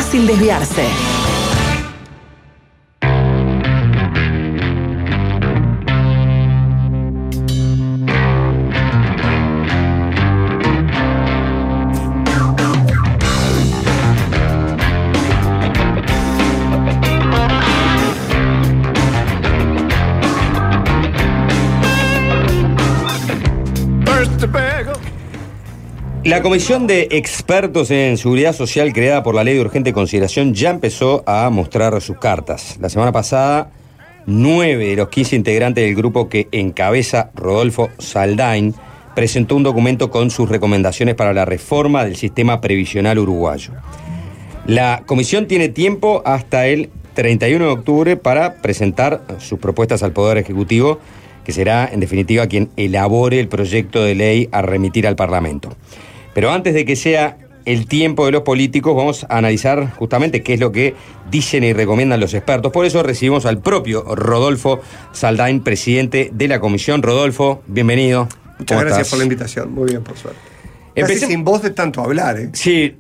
sin desviarse. La Comisión de Expertos en Seguridad Social creada por la Ley de Urgente Consideración ya empezó a mostrar sus cartas. La semana pasada, 9 de los 15 integrantes del grupo que encabeza Rodolfo Saldain presentó un documento con sus recomendaciones para la reforma del sistema previsional uruguayo. La comisión tiene tiempo hasta el 31 de octubre para presentar sus propuestas al Poder Ejecutivo, que será, en definitiva, quien elabore el proyecto de ley a remitir al Parlamento. Pero antes de que sea el tiempo de los políticos, vamos a analizar justamente qué es lo que dicen y recomiendan los expertos. Por eso recibimos al propio Rodolfo Saldain, presidente de la comisión. Rodolfo, bienvenido. Muchas gracias por la invitación. Muy bien, por suerte. Casi sin voz de tanto hablar, ¿eh? Sí,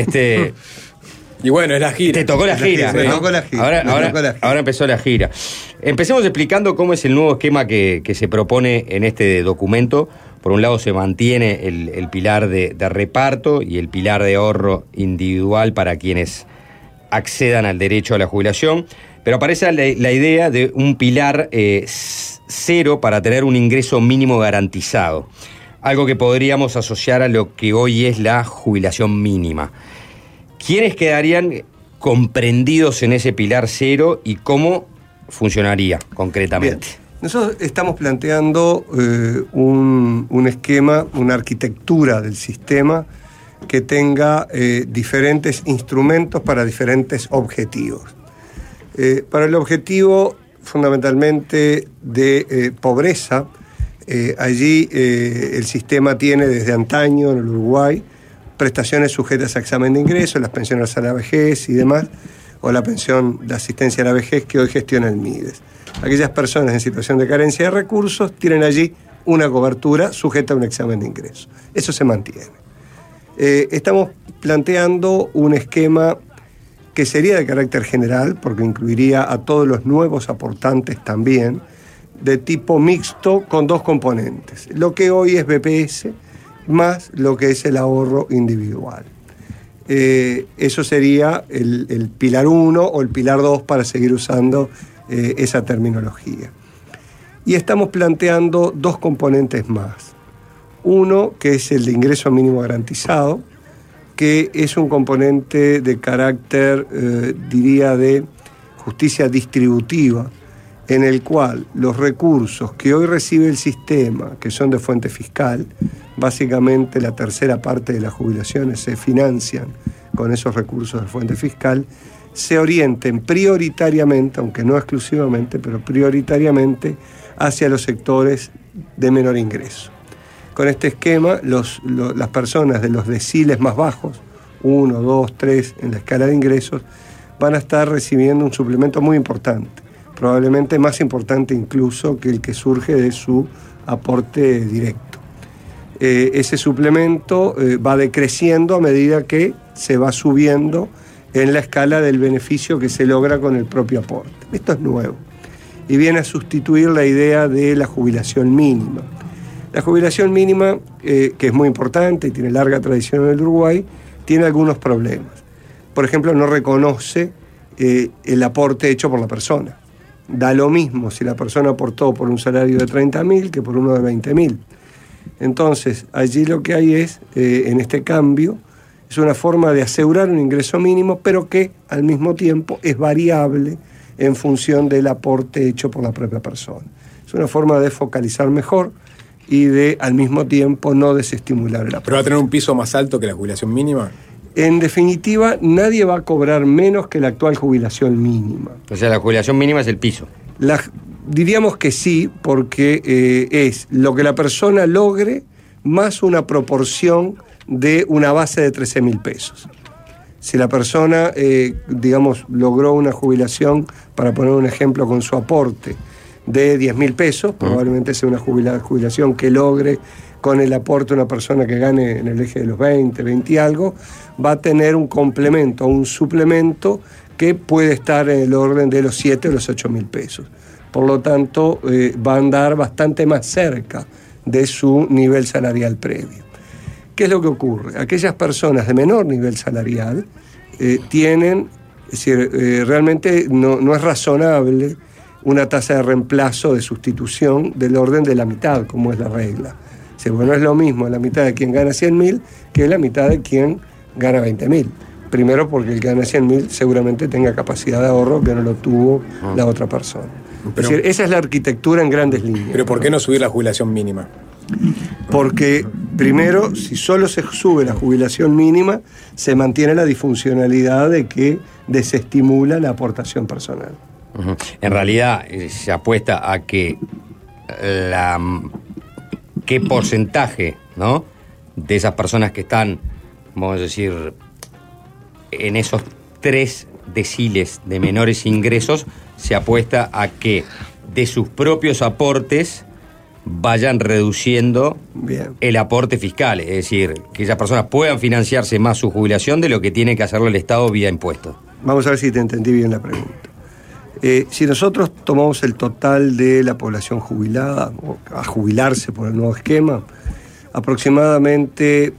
Y bueno, es la gira. Te tocó la gira. Me tocó la gira. Ahora empezó la gira. Empecemos explicando cómo es el nuevo esquema que se propone en este documento. Por un lado se mantiene el pilar de reparto y el pilar de ahorro individual para quienes accedan al derecho a la jubilación, pero aparece la idea de un pilar cero para tener un ingreso mínimo garantizado, algo que podríamos asociar a lo que hoy es la jubilación mínima. ¿Quiénes quedarían comprendidos en ese pilar cero y cómo funcionaría concretamente? Bien. Nosotros estamos planteando un esquema, una arquitectura del sistema que tenga diferentes instrumentos para diferentes objetivos. Para el objetivo fundamentalmente de pobreza, allí el sistema tiene desde antaño en el Uruguay prestaciones sujetas a examen de ingreso, las pensiones a la vejez y demás, o la pensión de asistencia a la vejez que hoy gestiona el MIDES. Aquellas personas en situación de carencia de recursos tienen allí una cobertura sujeta a un examen de ingreso. Eso se mantiene. Estamos planteando un esquema que sería de carácter general, porque incluiría a todos los nuevos aportantes también, de tipo mixto con dos componentes. Lo que hoy es BPS, más lo que es el ahorro individual. Eso sería el pilar 1 o el pilar 2 para seguir usando esa terminología. Y estamos planteando dos componentes más. Uno, que es el de ingreso mínimo garantizado, que es un componente de carácter, diría, de justicia distributiva, en el cual los recursos que hoy recibe el sistema, que son de fuente fiscal, básicamente la tercera parte de las jubilaciones se financian con esos recursos de fuente fiscal, se orienten prioritariamente, aunque no exclusivamente, pero prioritariamente hacia los sectores de menor ingreso. Con este esquema, las personas de los deciles más bajos, 1, 2, 3 en la escala de ingresos, van a estar recibiendo un suplemento muy importante, probablemente más importante incluso que el que surge de su aporte directo. Ese suplemento va decreciendo a medida que se va subiendo en la escala del beneficio que se logra con el propio aporte. Esto es nuevo y viene a sustituir la idea de la jubilación mínima. La jubilación mínima, que es muy importante y tiene larga tradición en el Uruguay, tiene algunos problemas. Por ejemplo, no reconoce el aporte hecho por la persona. Da lo mismo si la persona aportó por un salario de 30.000 que por uno de 20.000. Entonces, allí lo que hay es, en este cambio, es una forma de asegurar un ingreso mínimo, pero que al mismo tiempo es variable en función del aporte hecho por la propia persona. Es una forma de focalizar mejor y de, al mismo tiempo, no desestimular el aporte. ¿Pero va a tener un piso más alto que la jubilación mínima? En definitiva, nadie va a cobrar menos que la actual jubilación mínima. O sea, la jubilación mínima es el piso. Diríamos que sí, porque es lo que la persona logre más una proporción de una base de 13.000 pesos. Si la persona, logró una jubilación, para poner un ejemplo con su aporte, de 10.000 pesos, probablemente sea una jubilación que logre con el aporte de una persona que gane en el eje de los 20 y algo, va a tener un complemento, un suplemento que puede estar en el orden de los 7 o los 8 mil pesos. Por lo tanto, va a andar bastante más cerca de su nivel salarial previo. ¿Qué es lo que ocurre? Aquellas personas de menor nivel salarial tienen, es decir, realmente no es razonable una tasa de reemplazo, de sustitución del orden de la mitad, como es la regla. O sea, bueno, es lo mismo la mitad de quien gana 100.000 que la mitad de quien gana 20.000. Primero porque el que gana 100.000 seguramente tenga capacidad de ahorro que no lo tuvo la otra persona. Pero, es decir, esa es la arquitectura en grandes líneas. Pero ¿por qué no subir la jubilación mínima? Porque, primero, si solo se sube la jubilación mínima, se mantiene la disfuncionalidad de que desestimula la aportación personal. En realidad, se apuesta a que qué porcentaje, ¿no?, de esas personas que están, vamos a decir, en esos 3 deciles de menores ingresos, se apuesta a que de sus propios aportes vayan reduciendo el aporte fiscal, es decir, que esas personas puedan financiarse más su jubilación de lo que tiene que hacerlo el Estado vía impuestos. Vamos a ver si te entendí bien la pregunta. Si nosotros tomamos el total de la población jubilada, o a jubilarse por el nuevo esquema, aproximadamente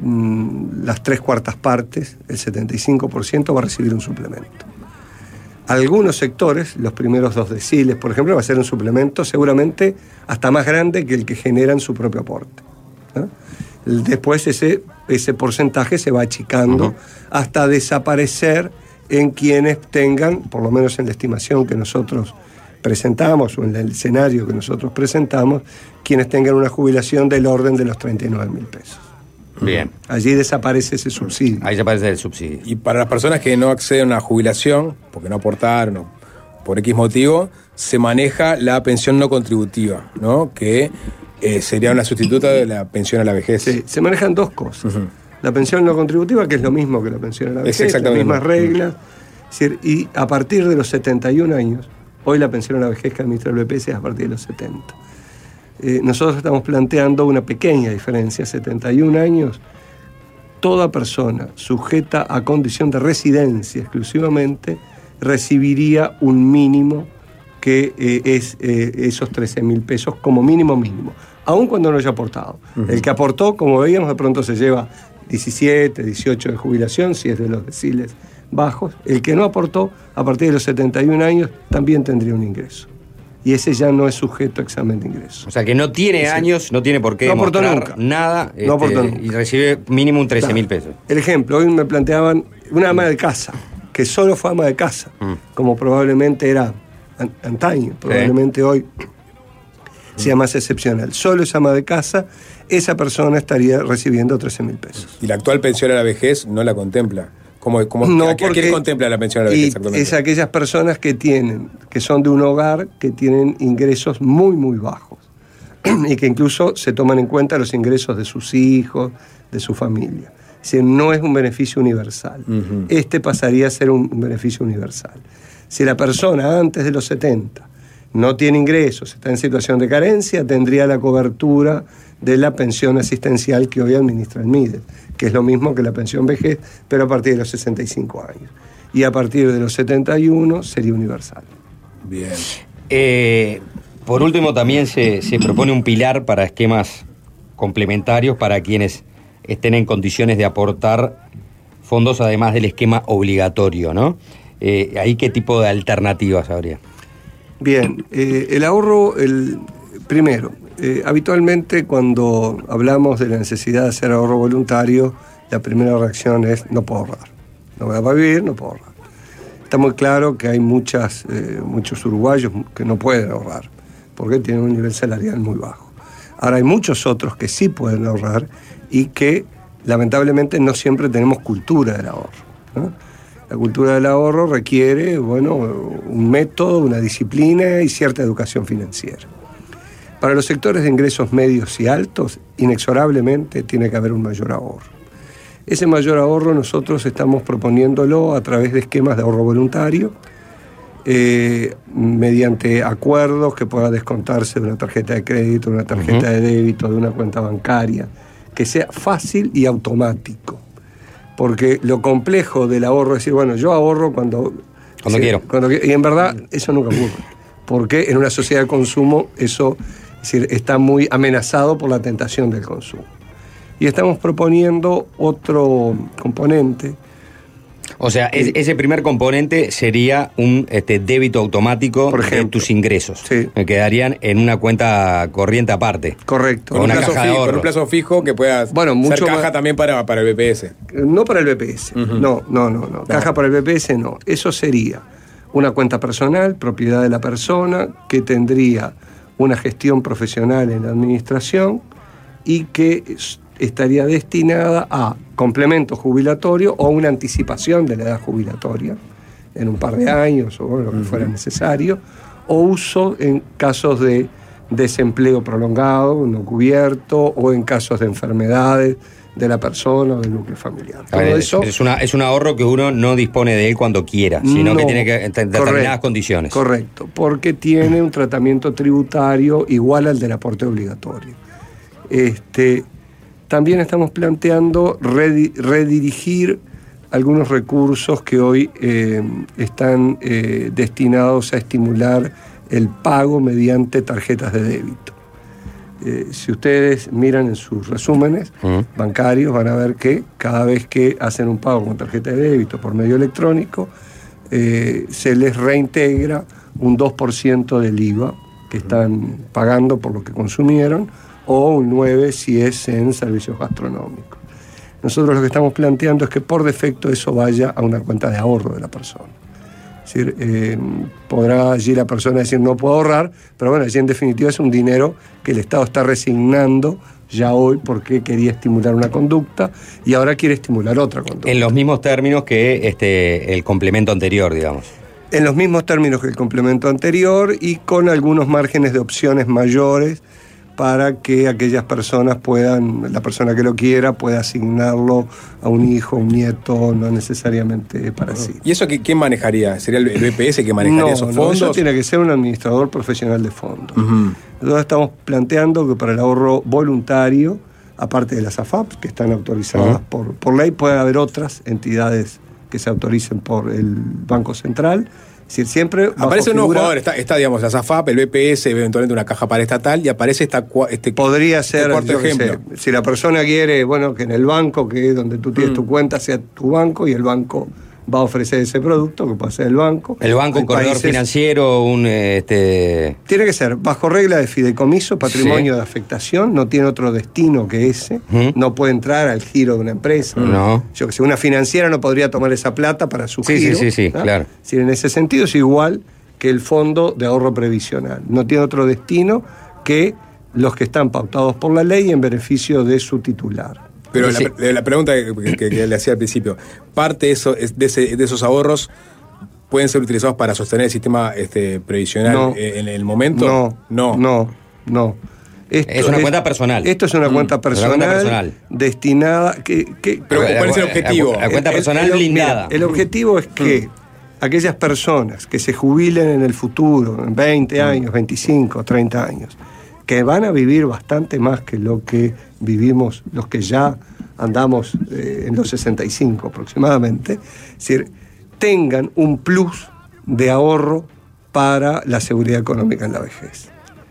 las 3/4 partes, el 75%, va a recibir un suplemento. Algunos sectores, los primeros 2 deciles, por ejemplo, va a ser un suplemento seguramente hasta más grande que el que generan su propio aporte, ¿no? Después ese porcentaje se va achicando hasta desaparecer en quienes tengan, por lo menos en la estimación que nosotros presentamos o en el escenario que nosotros presentamos, quienes tengan una jubilación del orden de los 39.000 pesos. Bien. Allí desaparece ese subsidio. Ahí desaparece el subsidio. Y para las personas que no acceden a una jubilación, porque no aportaron o por X motivo, se maneja la pensión no contributiva, ¿no?, que sería una sustituta de la pensión a la vejez. Sí, se manejan 2 cosas. La pensión no contributiva, que es lo mismo que la pensión a la vejez, las mismas reglas. Es decir, y a partir de los 71 años, hoy la pensión a la vejez que administra el BPS es a partir de los 70. Nosotros estamos planteando una pequeña diferencia. 71 años, toda persona sujeta a condición de residencia exclusivamente recibiría un mínimo que es esos 13.000 pesos como mínimo, aun cuando no haya aportado. El que aportó, como veíamos, de pronto se lleva 17, 18 de jubilación, si es de los deciles bajos. El que no aportó, a partir de los 71 años, también tendría un ingreso. Y ese ya no es sujeto a examen de ingreso. O sea, que no tiene años, no tiene por qué demostrar nada, no aportó nunca. Y recibe mínimo un 13.000 pesos. El ejemplo, hoy me planteaban una ama de casa, que solo fue ama de casa, como probablemente era antaño, probablemente hoy sea más excepcional. Solo es ama de casa, esa persona estaría recibiendo 13.000 pesos. Y la actual pensión a la vejez no la contempla. No, ¿A quién contempla la pensión a la vejez exactamente? Es aquellas personas que son de un hogar que tienen ingresos muy, muy bajos y que incluso se toman en cuenta los ingresos de sus hijos, de su familia. Es decir, no es un beneficio universal. Este pasaría a ser un beneficio universal. Si la persona antes de los 70 no tiene ingresos, está en situación de carencia, tendría la cobertura de la pensión asistencial que hoy administra el MIDES, que es lo mismo que la pensión vejez, pero a partir de los 65 años. Y a partir de los 71 sería universal. Bien. Por último, también se propone un pilar para esquemas complementarios para quienes estén en condiciones de aportar fondos, además del esquema obligatorio, ¿no? ¿Ahí qué tipo de alternativas habría? Bien, el ahorro, primero, habitualmente cuando hablamos de la necesidad de hacer ahorro voluntario, la primera reacción es: no puedo ahorrar, no voy a vivir, no puedo ahorrar. Está muy claro que hay muchos uruguayos que no pueden ahorrar porque tienen un nivel salarial muy bajo. Ahora hay muchos otros que sí pueden ahorrar y que lamentablemente no siempre tenemos cultura del ahorro, ¿no? La cultura del ahorro requiere, un método, una disciplina y cierta educación financiera. Para los sectores de ingresos medios y altos, inexorablemente tiene que haber un mayor ahorro. Ese mayor ahorro nosotros estamos proponiéndolo a través de esquemas de ahorro voluntario, mediante acuerdos que pueda descontarse de una tarjeta de crédito, de una tarjeta de débito, de una cuenta bancaria, que sea fácil y automático. Porque lo complejo del ahorro es decir, bueno, yo ahorro cuando quiero. Y en verdad eso nunca ocurre. Porque en una sociedad de consumo eso es decir, está muy amenazado por la tentación del consumo. Y estamos proponiendo otro componente. O sea, ese primer componente sería un débito automático de tus ingresos. Sí. Que quedarían en una cuenta corriente aparte. Correcto. Con un plazo fijo que pueda ser caja también para el BPS. No para el BPS. No. Caja para el BPS no. Eso sería una cuenta personal, propiedad de la persona, que tendría una gestión profesional en la administración y que estaría destinada a complemento jubilatorio o una anticipación de la edad jubilatoria en un par de años o lo que fuera necesario, o uso en casos de desempleo prolongado, no cubierto, o en casos de enfermedades de la persona o del núcleo familiar. Todo eso es un ahorro que uno no dispone de él cuando quiera, sino que tiene que determinadas condiciones. Correcto, porque tiene un tratamiento tributario igual al del aporte obligatorio. También estamos planteando redirigir algunos recursos que hoy están destinados a estimular el pago mediante tarjetas de débito. Si ustedes miran en sus resúmenes bancarios, van a ver que cada vez que hacen un pago con tarjeta de débito por medio electrónico, se les reintegra un 2% del IVA que están pagando por lo que consumieron, o un 9% si es en servicios gastronómicos. Nosotros lo que estamos planteando es que por defecto eso vaya a una cuenta de ahorro de la persona. Es decir, podrá allí la persona decir no puedo ahorrar, pero bueno, allí en definitiva es un dinero que el Estado está resignando ya hoy porque quería estimular una conducta y ahora quiere estimular otra conducta. En los mismos términos que el complemento anterior, digamos. En los mismos términos que el complemento anterior y con algunos márgenes de opciones mayores para que aquellas personas la persona que lo quiera, pueda asignarlo a un hijo, un nieto, no necesariamente para sí. ¿Y eso quién manejaría? ¿Sería el BPS que manejaría esos fondos? No, eso tiene que ser un administrador profesional de fondos. Nosotros estamos planteando que para el ahorro voluntario, aparte de las AFAP, que están autorizadas por ley, puede haber otras entidades que se autoricen por el Banco Central. Es decir, siempre aparece un nuevo jugador, está digamos, la SAFAP, el BPS, eventualmente una caja paraestatal, y aparece podría ser, cuarto ejemplo. Si la persona quiere, que en el banco, que es donde tú tienes tu cuenta, sea tu banco, y el banco va a ofrecer ese producto, que puede ser el banco. El banco, un corredor financiero, Tiene que ser bajo regla de fideicomiso, patrimonio de afectación, no tiene otro destino que ese, no puede entrar al giro de una empresa. No. Yo que sé, una financiera no podría tomar esa plata para su giro. Sí, ¿no? Claro. Si en ese sentido es igual que el fondo de ahorro previsional. No tiene otro destino que los que están pautados por la ley en beneficio de su titular. Pero la pregunta que le hacía al principio, parte de esos ahorros pueden ser utilizados para sostener el sistema previsional en el momento. No. Es una cuenta personal. Esto es una cuenta personal destinada. Pero ¿cuál es el objetivo? La cuenta personal blindada. Mira, el objetivo es que aquellas personas que se jubilen en el futuro, en 20 años, 25, 30 años, que van a vivir bastante más que lo que vivimos los que ya andamos en los 65 aproximadamente, es decir, tengan un plus de ahorro para la seguridad económica en la vejez.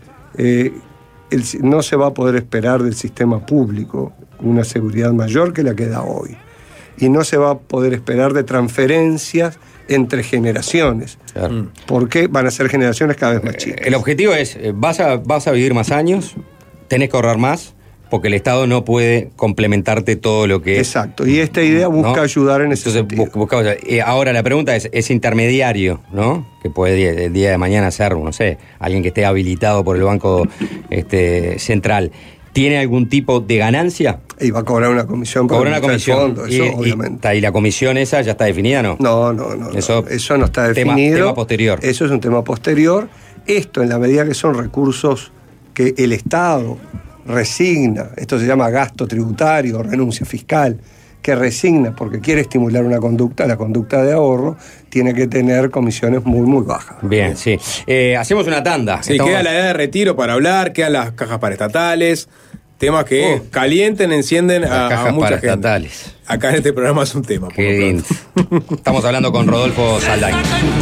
No se va a poder esperar del sistema público una seguridad mayor que la que da hoy. Y no se va a poder esperar de transferencias entre generaciones, porque van a ser generaciones cada vez más chicas. El objetivo es, vas a vivir más años, tenés que ahorrar más, porque el Estado no puede complementarte todo lo que Exacto, y esta idea busca ayudar en ese sentido. Ahora la pregunta es intermediario, ¿no? Que puede el día de mañana ser, no sé, alguien que esté habilitado por el Banco Central. ¿Tiene algún tipo de ganancia? Y va a cobrar una comisión por el fondo, eso obviamente. ¿Y la comisión esa ya está definida, no? No. Eso no está definido. Tema posterior. Eso es un tema posterior. Esto, en la medida que son recursos que el Estado resigna, esto se llama gasto tributario, renuncia fiscal, que resigna porque quiere estimular una conducta, la conducta de ahorro, tiene que tener comisiones muy, muy bajas. Bien, sí. Hacemos una tanda. Sí, queda la edad de retiro para hablar, quedan las cajas paraestatales, temas que calienten, encienden a mucha gente. Estatales. Acá en este programa es un tema. Qué lindo. Estamos hablando con Rodolfo Saldain.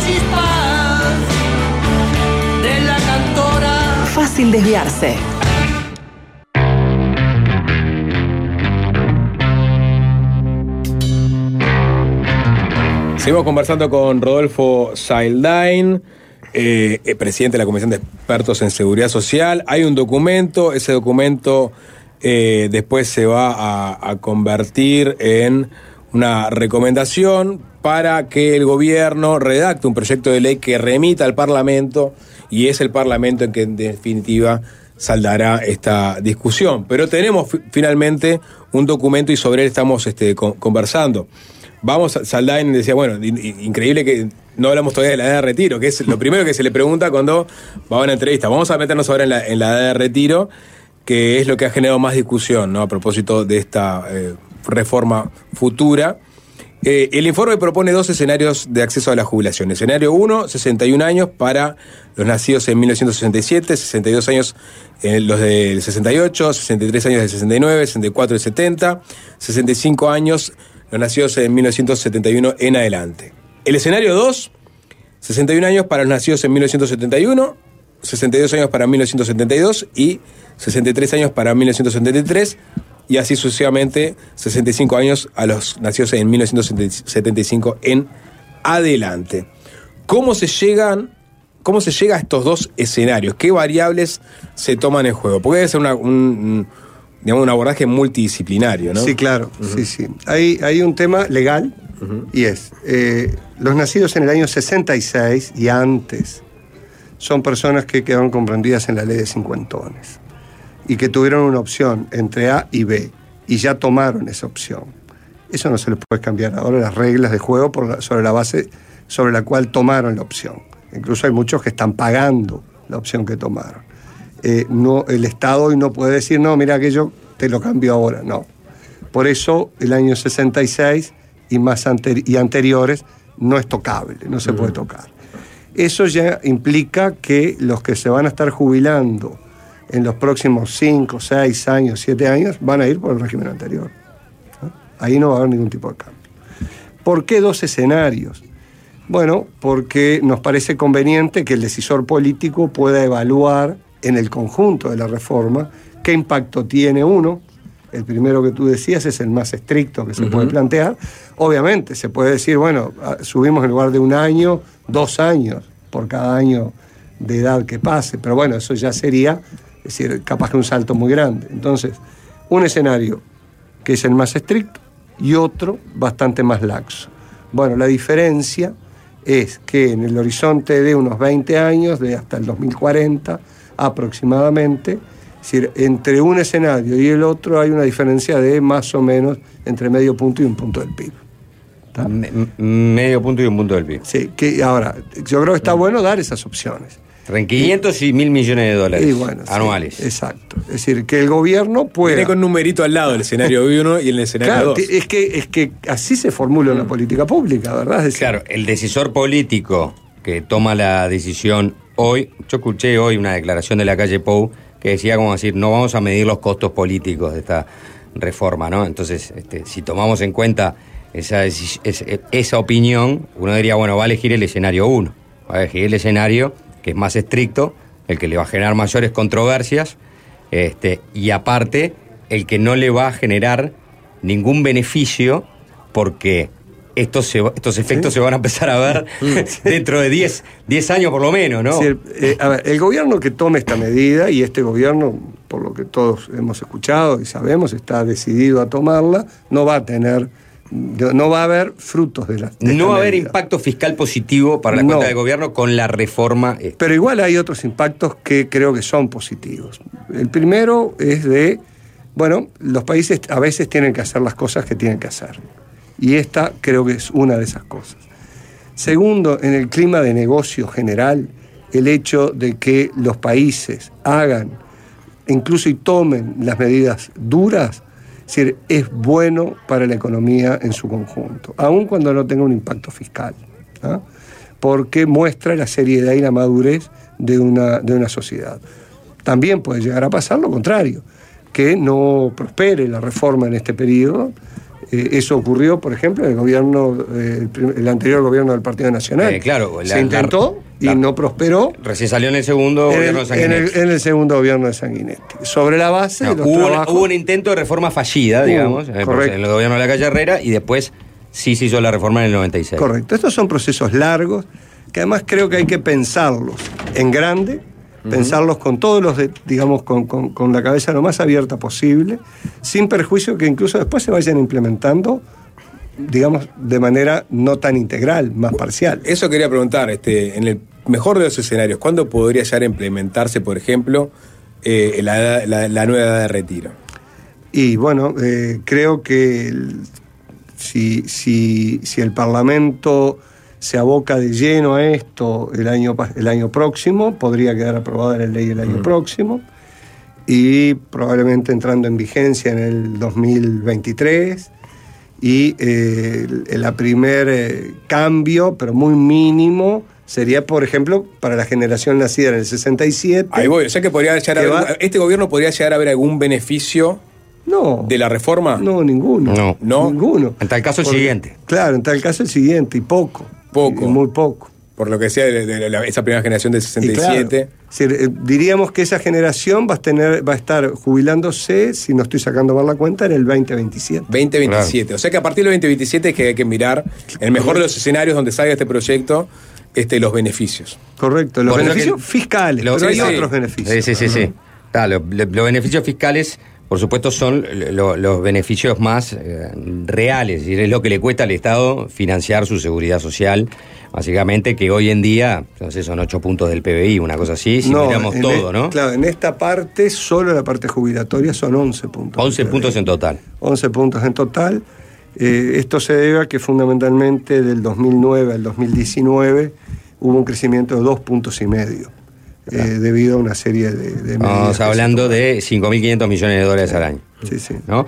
Fácil desviarse. Seguimos conversando con Rodolfo Saldain, presidente de la Comisión de Expertos en Seguridad Social. Hay un documento, ese documento después se va a convertir en una recomendación para que el gobierno redacte un proyecto de ley que remita al Parlamento, y es el Parlamento el que en definitiva saldará esta discusión. Pero tenemos finalmente un documento y sobre él estamos conversando. Saldain decía, bueno, increíble que no hablamos todavía de la edad de retiro, que es lo primero que se le pregunta cuando va a una entrevista. Vamos a meternos ahora en la edad de retiro, que es lo que ha generado más discusión, ¿no? A propósito de esta reforma futura. El informe propone 2 escenarios de acceso a la jubilación. Escenario 1, 61 años para los nacidos en 1967, 62 años los del 68, 63 años del 69, 64 del 70, 65 años los nacidos en 1971 en adelante. El escenario 2, 61 años para los nacidos en 1971, 62 años para 1972 y 63 años para 1973, y así sucesivamente 65 años a los nacidos en 1975 en adelante. ¿Cómo se llega a estos 2 escenarios? ¿Qué variables se toman en juego? Porque debe ser un abordaje multidisciplinario, ¿no? Sí, claro, sí. Hay un tema legal, y es, los nacidos en el año 66 y antes son personas que quedaron comprendidas en la ley de cincuentones y que tuvieron una opción entre A y B y ya tomaron esa opción. Eso no se les puede cambiar ahora las reglas de juego sobre la base sobre la cual tomaron la opción. Incluso hay muchos que están pagando la opción que tomaron. El Estado hoy no puede decir, no, mira, aquello te lo cambio ahora. No. Por eso el año 66 y anteriores no es tocable, no se puede tocar. Eso ya implica que los que se van a estar jubilando en los próximos 5, 6 años, 7 años, van a ir por el régimen anterior, ¿no? Ahí no va a haber ningún tipo de cambio. ¿Por qué 2 escenarios? Bueno, porque nos parece conveniente que el decisor político pueda evaluar en el conjunto de la reforma qué impacto tiene uno. El primero que tú decías es el más estricto que se puede plantear. Obviamente se puede decir, bueno, subimos en lugar de 1 año, 2 años por cada año de edad que pase, pero bueno, eso ya sería, es decir, capaz que un salto muy grande. Entonces, un escenario que es el más estricto y otro bastante más laxo. Bueno, la diferencia es que en el horizonte de unos 20 años, de hasta el 2040 aproximadamente, es decir, entre un escenario y el otro hay una diferencia de más o menos entre medio punto y 1 punto del PIB. Medio punto y 1 punto del PIB. Sí, que ahora, yo creo que está bueno dar esas opciones. Entre 500 y 1.000 millones de dólares anuales. Sí, exacto. Es decir, que el gobierno pueda... Tiene con un numerito al lado el escenario 1 y el escenario 2. Claro, es que así se formula una política pública, ¿verdad? Es decir, claro, el decisor político que toma la decisión hoy, yo escuché hoy una declaración de la calle Pou que decía como decir, no vamos a medir los costos políticos de esta reforma, ¿no? Entonces, si tomamos en cuenta esa opinión, uno diría, bueno, va a elegir el escenario 1, va a elegir el escenario que es más estricto, el que le va a generar mayores controversias, y aparte, el que no le va a generar ningún beneficio, porque estos efectos se van a empezar a ver dentro de 10 años por lo menos, ¿no? Sí, a ver, el gobierno que tome esta medida, y este gobierno, por lo que todos hemos escuchado y sabemos, está decidido a tomarla, no va a haber frutos de esta no va a haber medida. impacto fiscal positivo para la cuenta del gobierno con la reforma. Pero igual hay otros impactos que creo que son positivos. El primero es los países a veces tienen que hacer las cosas que tienen que hacer. Y esta creo que es una de esas cosas. Segundo, en el clima de negocio general, el hecho de que los países hagan, incluso y tomen las medidas duras, Es decir, es bueno para la economía en su conjunto, aun cuando no tenga un impacto fiscal, ¿no? Porque muestra la seriedad y la madurez de una sociedad. También puede llegar a pasar lo contrario, que no prospere la reforma en este periodo. Eso ocurrió, por ejemplo, en el gobierno, el anterior gobierno del Partido Nacional. Claro, se intentó y no prosperó. Recién salió en el segundo gobierno de Sanguinetti. En el segundo gobierno de Sanguinetti. Sobre la base de los trabajos. Hubo un intento de reforma fallida, digamos, en el gobierno de la calle Herrera, y después sí se hizo la reforma en el 96. Correcto. Estos son procesos largos que además creo que hay que pensarlos en grande, pensarlos con todos los, digamos, con la cabeza lo más abierta posible, sin perjuicio que incluso después se vayan implementando, digamos, de manera no tan integral, más parcial. Eso quería preguntar, en el mejor de los escenarios, ¿cuándo podría llegar a implementarse, por ejemplo, la nueva edad de retiro? Y bueno, creo que si el Parlamento se aboca de lleno a esto el año próximo, podría quedar aprobada la ley el año próximo, y probablemente entrando en vigencia en el 2023, y el primer cambio, pero muy mínimo, sería, por ejemplo, para la generación nacida en el 67. Ahí voy, o sea que podría llegar ¿este gobierno podría llegar a ver algún beneficio de la reforma? No, ninguno. No. Ninguno. En tal caso el siguiente. Claro, en tal caso el siguiente, y poco. Poco. Y muy poco. Por lo que sea de esa primera generación del 67. Claro, diríamos que esa generación va a estar jubilándose, si no estoy sacando mal la cuenta, en el 2027. 2027. Claro. O sea que a partir del 2027 es que hay que mirar, en el mejor de los escenarios donde salga este proyecto, los beneficios. Correcto, los beneficios fiscales, pero hay otros beneficios. Sí. Claro, los beneficios fiscales, por supuesto, son los beneficios más reales, y es lo que le cuesta al Estado financiar su seguridad social, básicamente, que hoy en día, no sé, son 8 puntos del PBI, una cosa así, si miramos todo, ¿no? Claro, en esta parte, solo la parte jubilatoria son 11 puntos. 11 puntos en total. 11 puntos en total. Esto se debe a que fundamentalmente del 2009 al 2019 hubo un crecimiento de 2,5 puntos. Debido a una serie de medidas. Estamos hablando de 5.500 millones de dólares al año. Sí. ¿No?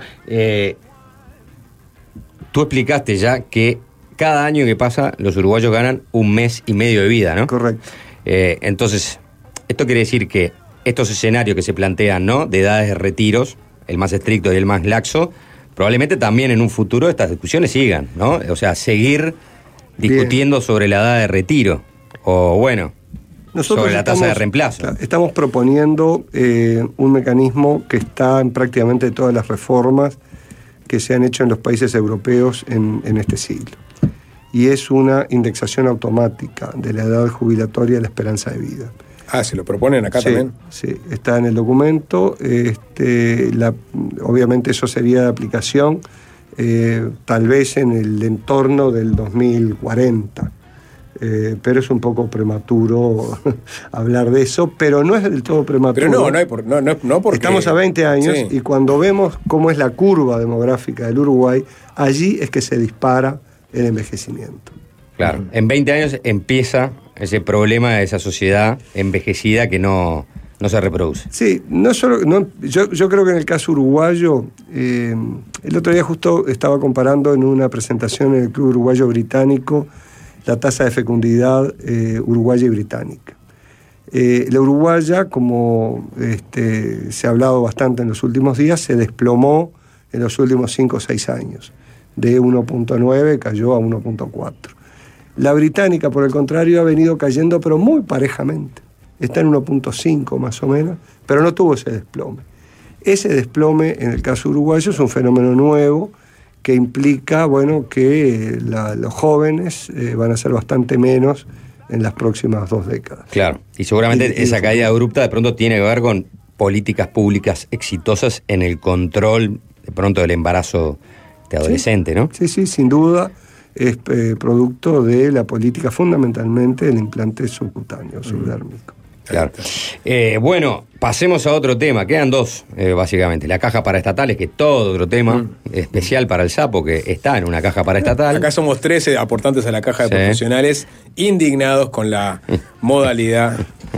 Tú explicaste ya que cada año que pasa los uruguayos ganan 1 mes y medio de vida, ¿no? Correcto. Entonces, esto quiere decir que estos escenarios que se plantean, ¿no?, de edades de retiros, el más estricto y el más laxo, probablemente también en un futuro estas discusiones sigan, ¿no? O sea, seguir discutiendo sobre la edad de retiro. O bueno, nosotros sobre la tasa de reemplazo. Estamos proponiendo un mecanismo que está en prácticamente todas las reformas que se han hecho en los países europeos en este siglo. Y es una indexación automática de la edad jubilatoria a la esperanza de vida. ¿Se lo proponen acá también? Sí, está en el documento. Obviamente eso sería de aplicación tal vez en el entorno del 2040. Pero es un poco prematuro hablar de eso, pero no es del todo prematuro. Pero no porque... Estamos a 20 años y cuando vemos cómo es la curva demográfica del Uruguay, allí es que se dispara el envejecimiento. Claro, en 20 años empieza ese problema de esa sociedad envejecida que no se reproduce. Sí, yo creo que en el caso uruguayo, el otro día justo estaba comparando en una presentación en el Club Uruguayo Británico la tasa de fecundidad uruguaya y británica. La uruguaya, como se ha hablado bastante en los últimos días, se desplomó en los últimos 5 o 6 años. De 1,9 cayó a 1,4. La británica, por el contrario, ha venido cayendo, pero muy parejamente. Está en 1,5 más o menos, pero no tuvo ese desplome. Ese desplome, en el caso uruguayo, es un fenómeno nuevo que implica, que los jóvenes van a ser bastante menos en las próximas 2 décadas. Claro, y seguramente esa caída abrupta de pronto tiene que ver con políticas públicas exitosas en el control, de pronto, del embarazo de adolescente, ¿no? Sí, sin duda. Es producto de la política fundamentalmente del implante subcutáneo, subdérmico. Claro. Bueno, pasemos a otro tema. Quedan 2, básicamente. La caja paraestatales, que es todo otro tema especial para el Sapo, que está en una caja paraestatal. Acá somos 13 aportantes a la caja de profesionales indignados con la modalidad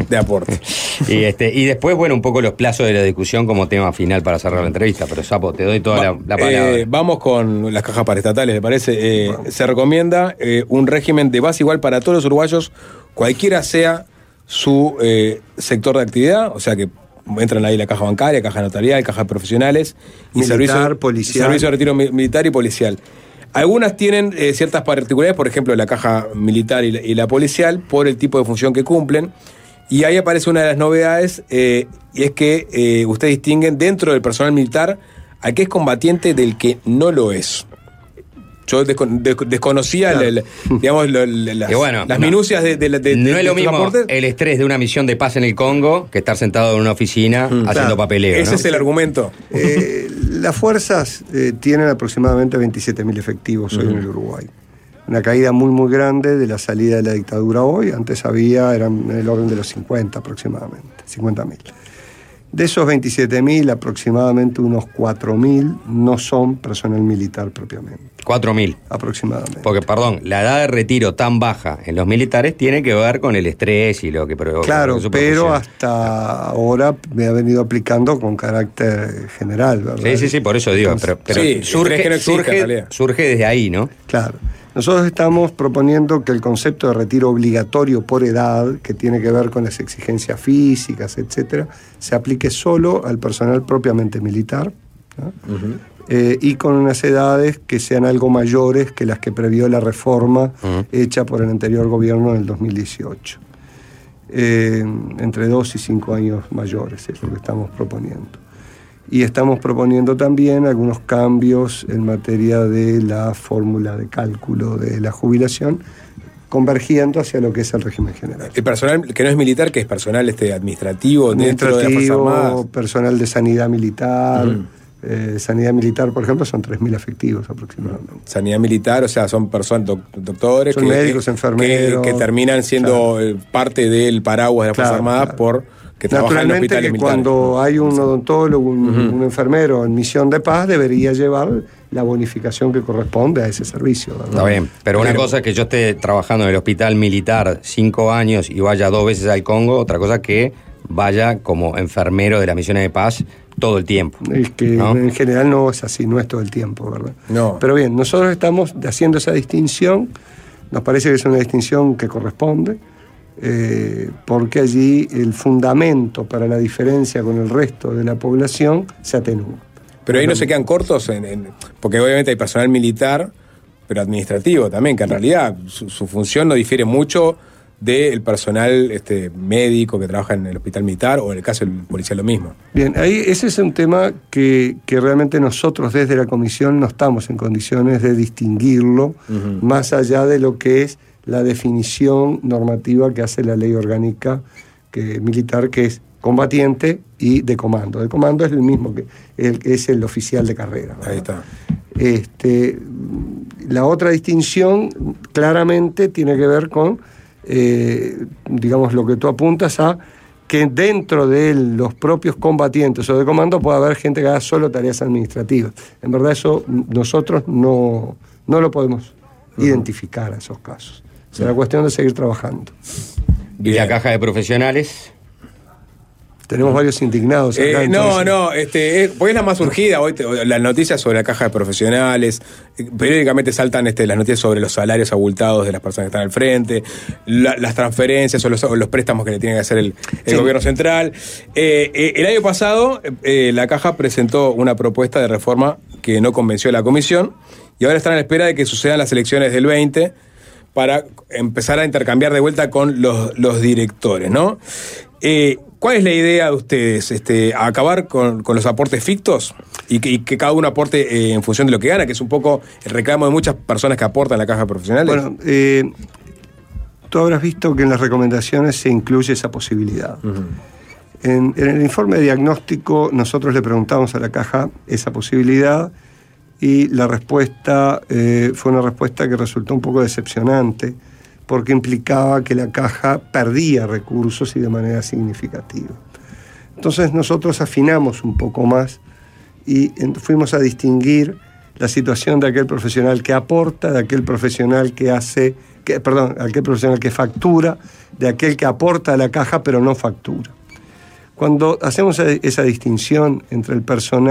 de aporte. Y después, bueno, un poco los plazos de la discusión como tema final para cerrar la entrevista. Pero, Sapo, te doy toda la palabra. Vamos con las cajas paraestatales, ¿le parece? Se recomienda un régimen de base igual para todos los uruguayos, cualquiera sea su sector de actividad, o sea que entran ahí la caja bancaria, caja notarial, caja de profesionales y policial. Servicio de retiro militar y policial. Algunas tienen ciertas particularidades, por ejemplo, la caja militar y la policial, por el tipo de función que cumplen. Y ahí aparece una de las novedades, y es que ustedes distinguen dentro del personal militar al que es combatiente del que no lo es. Yo desconocía, claro, digamos, las minucias de no es lo mismo aportes. El estrés de una misión de paz en el Congo que estar sentado en una oficina haciendo claro, papeleo. Ese ¿no? es el argumento. Las fuerzas tienen aproximadamente 27.000 efectivos hoy en el Uruguay. Una caída muy, muy grande de la salida de la dictadura hoy. Antes eran en el orden de los 50 aproximadamente, 50.000. De esos 27.000, aproximadamente unos 4.000 no son personal militar propiamente. 4.000. Aproximadamente. Porque, perdón, la edad de retiro tan baja en los militares tiene que ver con el estrés y lo que provoca. Claro, pero hasta ahora me ha venido aplicando con carácter general, ¿verdad? Sí, por eso digo. Pero sí, surge desde ahí, ¿no? Claro. Nosotros estamos proponiendo que el concepto de retiro obligatorio por edad, que tiene que ver con las exigencias físicas, etcétera, se aplique solo al personal propiamente militar, ¿no? Y con unas edades que sean algo mayores que las que previó la reforma hecha por el anterior gobierno en el 2018. Entre 2 y 5 años mayores es lo que estamos proponiendo. Y estamos proponiendo también algunos cambios en materia de la fórmula de cálculo de la jubilación, convergiendo hacia lo que es el régimen general. El personal que no es militar, que es personal administrativo dentro de las Fuerzas Armadas. Personal de sanidad militar. Sanidad militar, por ejemplo, son 3.000 efectivos aproximadamente. Sanidad militar, o sea, son personas, doctores, son médicos, enfermeros. Que terminan siendo parte del paraguas de las Fuerzas Armadas porque trabajan en hospitales militares. Cuando hay un odontólogo, un enfermero en misión de paz, debería llevar la bonificación que corresponde a ese servicio, ¿verdad? Está bien, pero una cosa es que yo esté trabajando en el hospital militar 5 años y vaya 2 veces al Congo, otra cosa que vaya como enfermero de las misiones de paz todo el tiempo. Es que ¿no? En general no es así, no es todo el tiempo, ¿verdad? No. Pero bien, nosotros estamos haciendo esa distinción, nos parece que es una distinción que corresponde, porque allí el fundamento para la diferencia con el resto de la población se atenúa. Pero ahí no se quedan cortos, porque obviamente hay personal militar, pero administrativo también, que en realidad su función no difiere mucho del personal médico que trabaja en el hospital militar o en el caso del policial lo mismo. Bien, ahí ese es un tema que realmente nosotros desde la comisión no estamos en condiciones de distinguirlo más allá de lo que es la definición normativa que hace la ley orgánica militar, que es combatiente y de comando. De comando es el mismo que es el oficial de carrera, ¿verdad? Ahí está. La otra distinción claramente tiene que ver con digamos lo que tú apuntas a que dentro de los propios combatientes o de comando puede haber gente que haga solo tareas administrativas. En verdad eso nosotros no lo podemos identificar a esos casos. Será cuestión de seguir trabajando. ¿Y la caja de profesionales? Tenemos varios indignados acá. Porque es la más urgida hoy. Las noticias sobre la caja de profesionales, periódicamente saltan las noticias sobre los salarios abultados de las personas que están al frente, las transferencias o los préstamos que le tiene que hacer el gobierno central. El año pasado la caja presentó una propuesta de reforma que no convenció a la comisión y ahora están a la espera de que sucedan las elecciones del 20 para empezar a intercambiar de vuelta con los directores, ¿no? ¿Cuál es la idea de ustedes? ¿Acabar con los aportes fictos y que cada uno aporte en función de lo que gana, que es un poco el reclamo de muchas personas que aportan a la caja de profesionales? Bueno, tú habrás visto que en las recomendaciones se incluye esa posibilidad. En el informe de diagnóstico nosotros le preguntamos a la caja esa posibilidad y la respuesta fue una respuesta que resultó un poco decepcionante, porque implicaba que la caja perdía recursos y de manera significativa. Entonces nosotros afinamos un poco más y fuimos a distinguir la situación de aquel profesional que aporta, de aquel profesional aquel profesional que factura, de aquel que aporta a la caja pero no factura. Cuando hacemos esa distinción entre el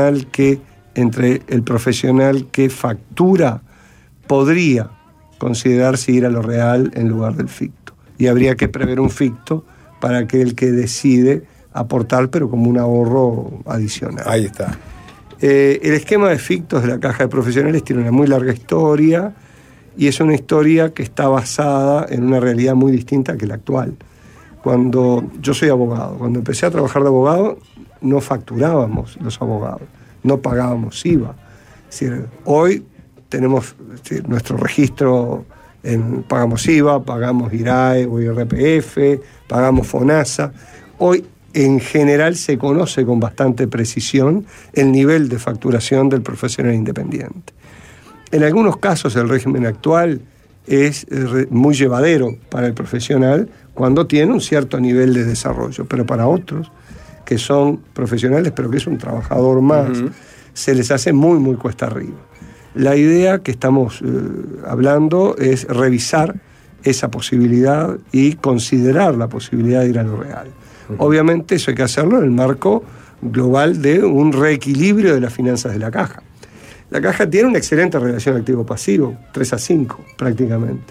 profesional que factura, podría considerarse ir a lo real en lugar del ficto. Y habría que prever un ficto para aquel que decide aportar, pero como un ahorro adicional. Ahí está. El esquema de fictos de la caja de profesionales tiene una muy larga historia, y es una historia que está basada en una realidad muy distinta que la actual. Cuando yo soy abogado, cuando empecé a trabajar de abogado, no facturábamos los abogados, no pagábamos IVA. Es decir, hoy tenemos nuestro registro, pagamos IVA, pagamos IRAE o IRPF, pagamos FONASA. Hoy, en general, se conoce con bastante precisión el nivel de facturación del profesional independiente. En algunos casos, el régimen actual es muy llevadero para el profesional cuando tiene un cierto nivel de desarrollo, pero para otros, que son profesionales, pero que es un trabajador más, se les hace muy, muy cuesta arriba. La idea que estamos hablando es revisar esa posibilidad y considerar la posibilidad de ir a lo real. Obviamente eso hay que hacerlo en el marco global de un reequilibrio de las finanzas de la caja. La caja tiene una excelente relación activo-pasivo, 3-5 prácticamente.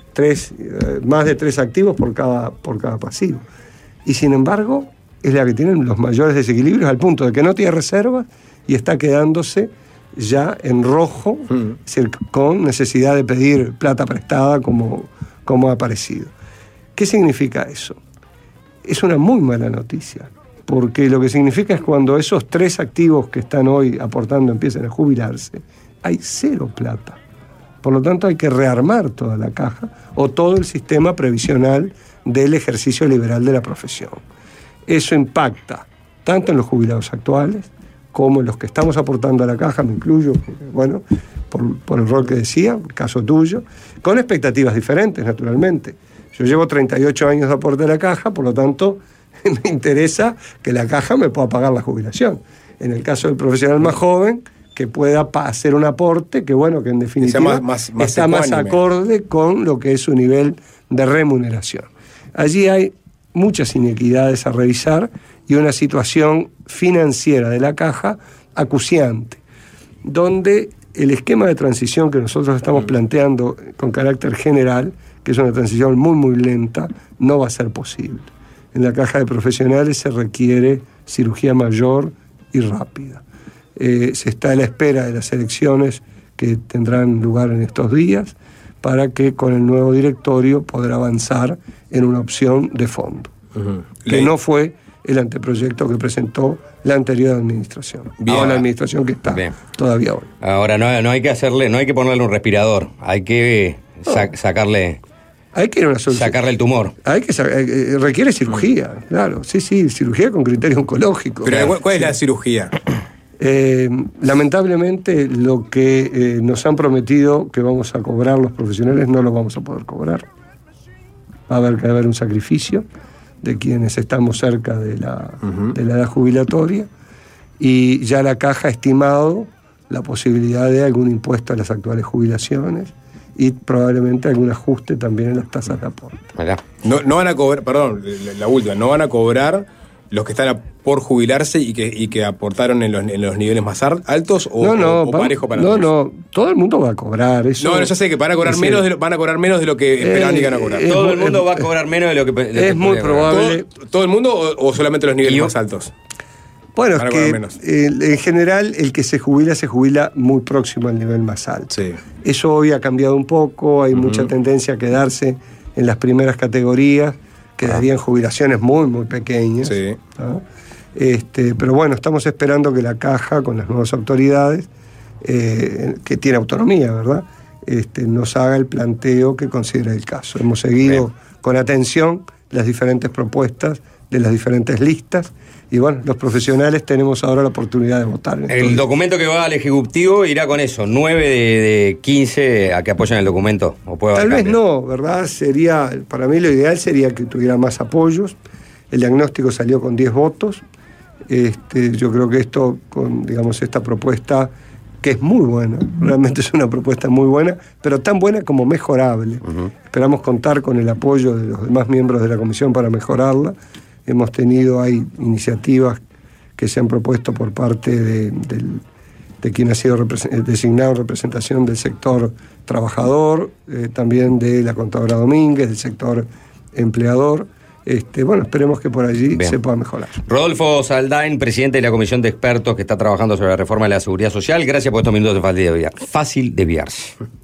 Más de 3 activos por cada pasivo. Y sin embargo, es la que tiene los mayores desequilibrios, al punto de que no tiene reservas y está quedándose ya en rojo, es decir, con necesidad de pedir plata prestada como ha aparecido. ¿Qué significa eso? Es una muy mala noticia, porque lo que significa es cuando esos 3 activos que están hoy aportando empiezan a jubilarse, hay 0 plata. Por lo tanto, hay que rearmar toda la caja o todo el sistema previsional del ejercicio liberal de la profesión. Eso impacta tanto en los jubilados actuales como en los que estamos aportando a la caja, me incluyo, bueno, por el rol que decía, el caso tuyo, con expectativas diferentes, naturalmente. Yo llevo 38 años de aporte a la caja, por lo tanto, me interesa que la caja me pueda pagar la jubilación. En el caso del profesional más joven, que pueda hacer un aporte que, bueno, que en definitiva está más acorde con lo que es su nivel de remuneración. Allí hay muchas inequidades a revisar y una situación financiera de la caja acuciante, donde el esquema de transición que nosotros estamos planteando con carácter general, que es una transición muy, muy lenta, no va a ser posible. En la caja de profesionales se requiere cirugía mayor y rápida. Se está a la espera de las elecciones que tendrán lugar en estos días para que con el nuevo directorio poder avanzar en una opción de fondo, que no fue el anteproyecto que presentó la anterior administración. Ahora la administración que está todavía hoy. Ahora no hay que ponerle un respirador, hay que sacarle... Hay que ir a una solución. Sacarle el tumor. Requiere cirugía, claro. Sí, cirugía con criterio oncológico. Pero claro, ¿cuál es la cirugía? Lamentablemente lo que nos han prometido que vamos a cobrar los profesionales no lo vamos a poder cobrar. Va a haber que haber un sacrificio de quienes estamos cerca de la edad jubilatoria, y ya la caja ha estimado la posibilidad de algún impuesto a las actuales jubilaciones y probablemente algún ajuste también en las tasas de aporte. No van a cobrar, perdón, la última, no van a cobrar los que están por jubilarse y que aportaron en los niveles más altos o parejo para todos. No, todo el mundo va a cobrar eso. No, yo sé que van a cobrar menos de lo que esperaban que iban a cobrar. Todo el mundo va a cobrar menos de lo que es muy probable. ¿Todo el mundo o solamente los niveles más altos? Bueno, es que en general el que se jubila muy próximo al nivel más alto. Sí. Eso hoy ha cambiado un poco, hay mucha tendencia a quedarse en las primeras categorías, que darían jubilaciones muy, muy pequeñas. Sí. ¿No? Pero bueno, estamos esperando que la caja, con las nuevas autoridades, que tiene autonomía, ¿verdad?, nos haga el planteo que considere el caso. Hemos seguido con atención las diferentes propuestas de las diferentes listas, y bueno, los profesionales tenemos ahora la oportunidad de votar. El documento que va al Ejecutivo irá con eso, 9 de 15 a que apoyen el documento. ¿O puede Tal vez no, ¿verdad? Para mí lo ideal sería que tuviera más apoyos. El diagnóstico salió con 10 votos. Yo creo que esto, esta propuesta que es muy buena, realmente es una propuesta muy buena, pero tan buena como mejorable. Esperamos contar con el apoyo de los demás miembros de la comisión para mejorarla. Hemos tenido ahí iniciativas que se han propuesto por parte de quien ha sido designado en representación del sector trabajador, también de la contadora Domínguez, del sector empleador. Bueno, esperemos que por allí se pueda mejorar. Rodolfo Saldain, presidente de la comisión de expertos que está trabajando sobre la reforma de la seguridad social. Gracias por estos minutos de fácil desviarse.